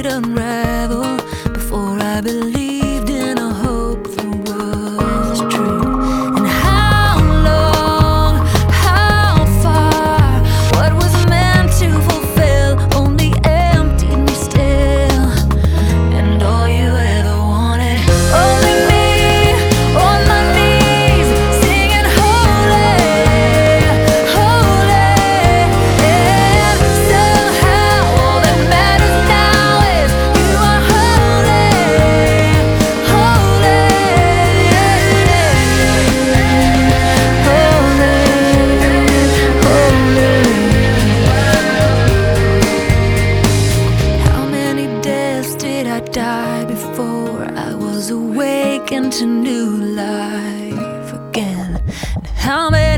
unravel before I believed in a hope that was true. And how long, how far, what was meant to fulfill only emptied me still. And all you ever wanted, only me on my knees, singing holy, holy. And somehow all that matters now is you are holy, holy, holy. How many deaths did I die before I was awakened to new life again? And how many